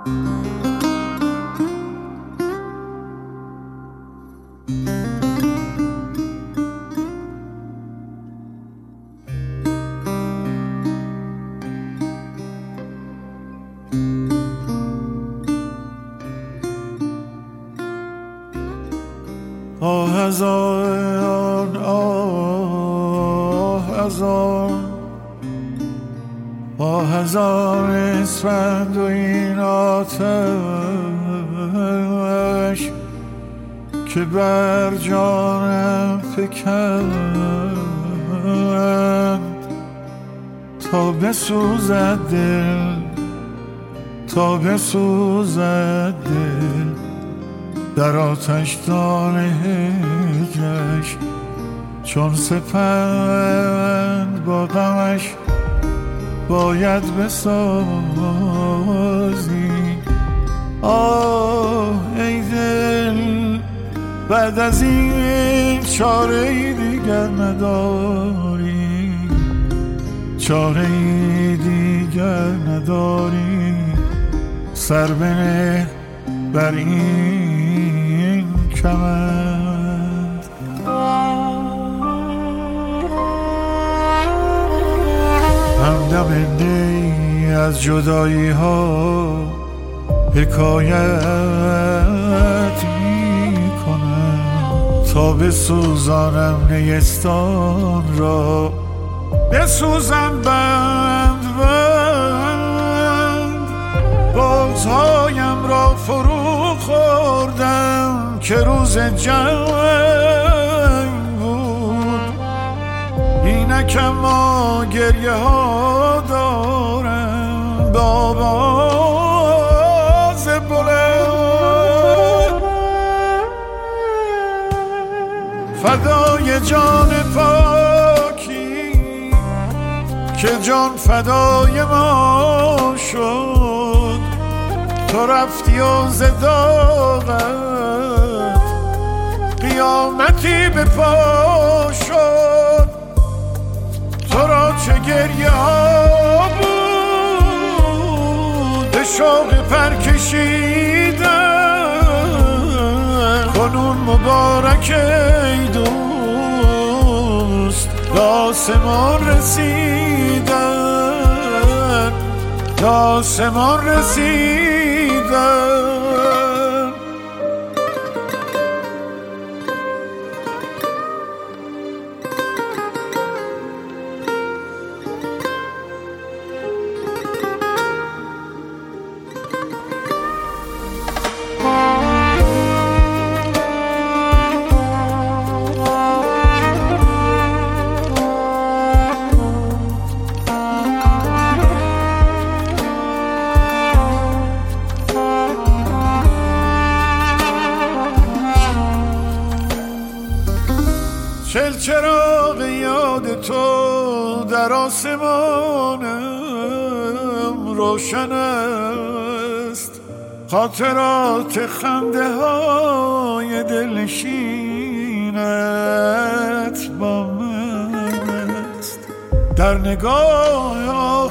آه از آن آه از آن اسفند و این آتش که بر جانم فکند تا بسوزد دل، تا بسوزد دل در آتشدان هجرش، چون سپند با غمش باید بسازی. آه ای دل بعد از این چاره دیگر نداری، چاره دیگر نداری. سر بنه بر این کمند. همدم دی از جدایی ها حکایت می کنم تا بسوزانم نیستان را، بسوزم بند بند. بازهایم را فرو خوردم که روز جنگ بود. اینکم ما گریه ها دارم با آواز بلند. فدای جان پاکی که جان فدای ما شد، تو رفتی و ز داغت قیامتی به پا شد. تو را چه گریه ها بود به شوق پر کشیدن. کنون مبارک ای دوست به آسمان رسیدن، به آسمان رسیدن. چل چراغ یاد تو در آسمانم روشن است، خاطرات خنده های دلنشینت با من است. در نگاه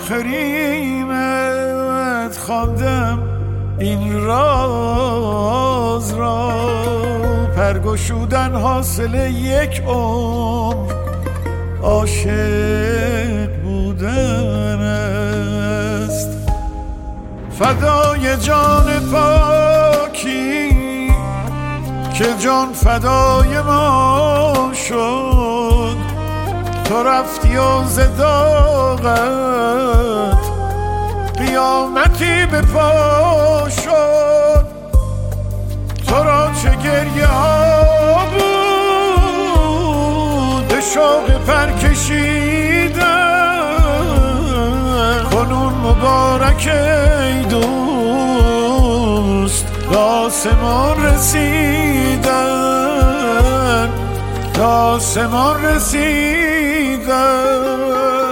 آخریمت خواندم این راز را، پرگشودن حاصل یک عمر عاشق بودن است. فدای جان پاکی که جان فدای ما شد، تو رفتی و ز داغت قیامتی به پا شد. تو را چه گریه ها بود به شوق پر کشیدن. کنون مبارک ای دوست به آسمان رسیدن، به آسمان رسیدن.